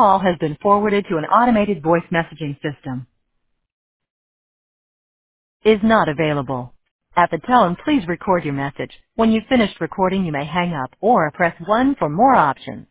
call has been forwarded to an automated voice messaging system. Is not available. At the tone, please record your message. When you've finished recording, you may hang up or press 1 for more options.